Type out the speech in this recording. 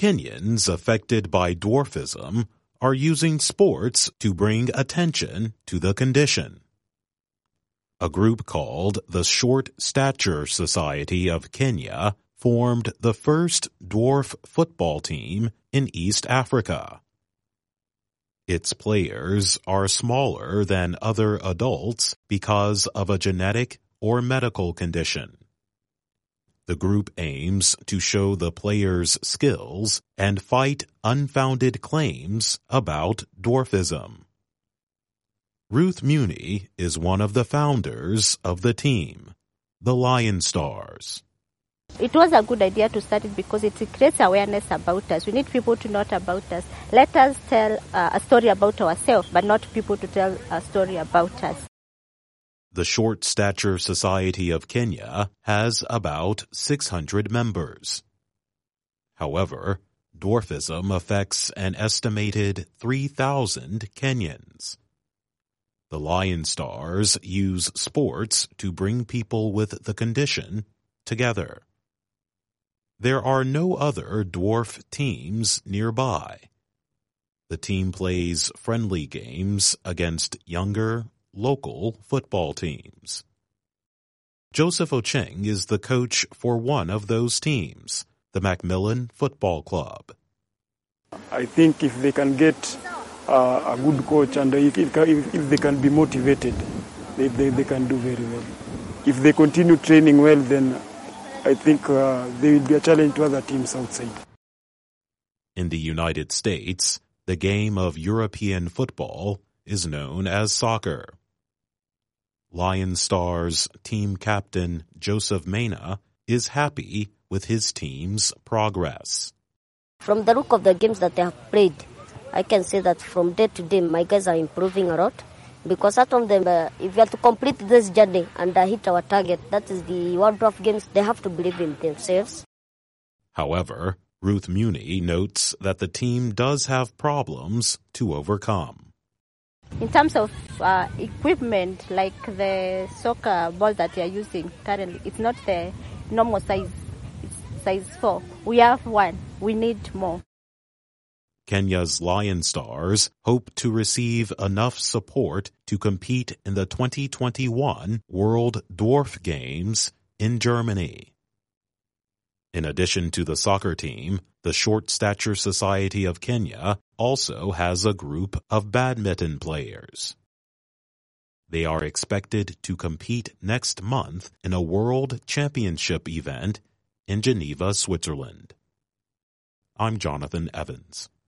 Kenyans affected by dwarfism are using sports to bring attention to the condition. A group called the Short Stature Society of Kenya formed the first dwarf football team in East Africa. Its players are smaller than other adults because of a genetic or medical condition. The group aims to show the players' skills and fight unfounded claims about dwarfism. Ruth Muni is one of the founders of the team, the Lion Stars. It was a good idea to start it because it creates awareness about us. We need people to know about us. Let us tell a story about ourselves, but not people to tell a story about us. The Short Stature Society of Kenya has about 600 members. However, dwarfism affects an estimated 3,000 Kenyans. The Lion Stars use sports to bring people with the condition together. There are no other dwarf teams nearby. The team plays friendly games against younger, local football teams. Joseph Ocheng is the coach for one of those teams, the Macmillan Football Club. I think if they can get a good coach and if they can be motivated, they can do very well. If they continue training well, then I think they will be a challenge to other teams outside. In the United States, the game of European football is known as soccer. Lion Stars team captain Joseph Mena is happy with his team's progress. From the look of the games that they have played, I can say that from day to day, my guys are improving a lot. Because some of them, if we have to complete this journey and hit our target, that is the World Dwarf Games, they have to believe in themselves. However, Ruth Muni notes that the team does have problems to overcome. In terms of equipment, like the soccer ball that we are using currently, it's not the normal size. It's size 4. We have one. We need more. Kenya's Lion Stars hope to receive enough support to compete in the 2021 World Dwarf Games in Germany. In addition to the soccer team, the Short Stature Society of Kenya also has a group of badminton players. They are expected to compete next month in a World Championship event in Geneva, Switzerland. I'm Jonathan Evans.